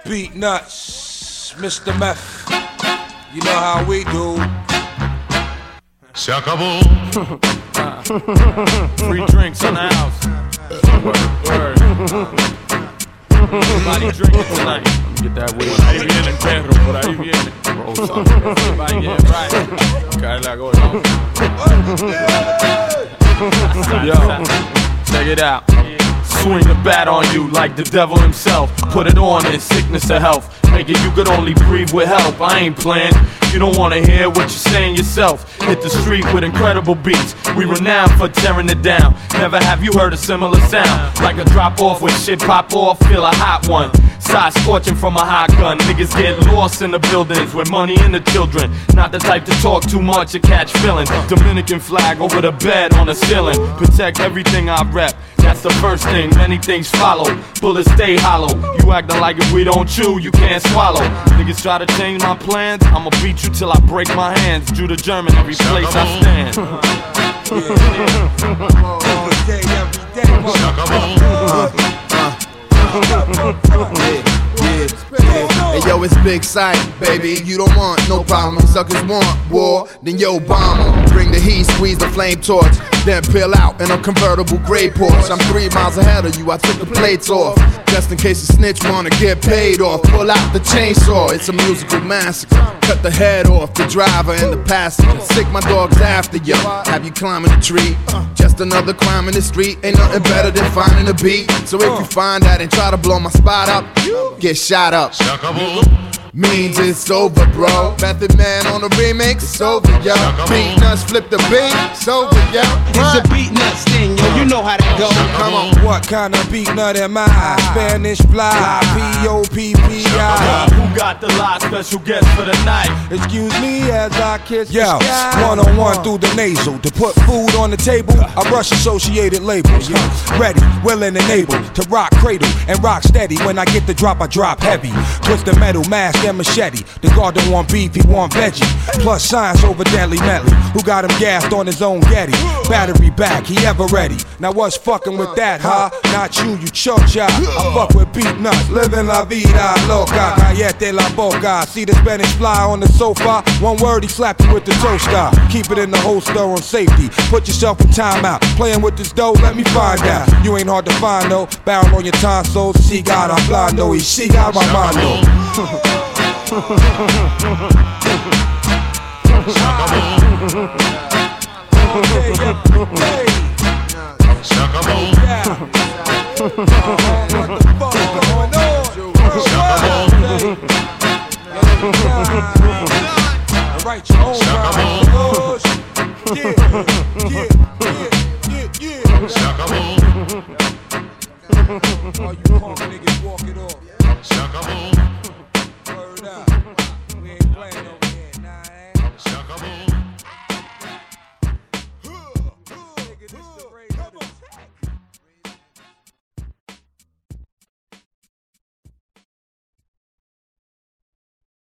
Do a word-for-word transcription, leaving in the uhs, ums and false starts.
Beat Nuts, Mister Meth. You know how we do. Se acabó. Free drinks in the house. Word, word. Everybody drinking tonight. Get that weed. Por ahí viene el perro, por ahí viene. Everybody get right. Cae la gorda. Yo, check it out. Swing the bat on you like the devil himself. Put it on in sickness or health. Make it you could only breathe with help. I ain't playing. You don't wanna hear what you're saying yourself. Hit the street with incredible beats. We renowned for tearing it down. Never have you heard a similar sound. Like a drop off when shit pop off. Feel a hot one. Side scorching from a hot gun. Niggas get lost in the buildings with money and the children. Not the type to talk too much or catch feelings. Dominican flag over the bed on the ceiling. Protect everything I rep. That's the first thing, many things follow. Bullets stay hollow. You acting like if we don't chew, you can't swallow. Niggas try to change my plans, I'ma beat you till I break my hands. Jew to German every place I stand. Hey yo, it's Big Sight, baby. You don't want no problem. Suckers want war, then yo, bomb. Bring the heat, squeeze the flame torch, then peel out in a convertible gray Porsche. I'm three miles ahead of you, I took the plates off, just in case a snitch wanna get paid off. Pull out the chainsaw, it's a musical massacre. Cut the head off the driver and the passenger. Sick my dogs after you, have you climbing a tree. Just another crime in the street, ain't nothing better than finding a beat. So if you find that and try to blow my spot up, get shot up. Means it's over, bro. Method Man on the remix, it's over, yo. Beat Nuts flip the beat, it's over, yo. It's a Beat Nuts thing, yo. You know how that go. Come on. What kind of beat nut am I? Spanish fly, P O P P I. Who got the live special guest for the night? Excuse me as I kiss the sky. One on one through the nasal. To put food on the table, I brush associated labels. Ready, willing and able to rock cradle and rock steady. When I get the drop, I drop heavy. Twist the metal, mask and machete. The guard don't want beef, he want veggie. Plus science over deadly medley. Who got him gassed on his own Getty? Battery back, he ever ready. Now what's fucking with that, huh? Not you, you chocha. I fuck with Beat Nuts, living la vida loca. Callete la boca. See the Spanish fly on the sofa. One word, he slapped you with the toaster. Keep it in the holster on safety. Put yourself in timeout. Playing with this dough, let me find out. You ain't hard to find though. Barrel on your tonsils. She got a blando, he she got my mondo. Write your own rhymes. Yeah, yeah, yeah, yeah, yeah. All you punk niggas walk it off.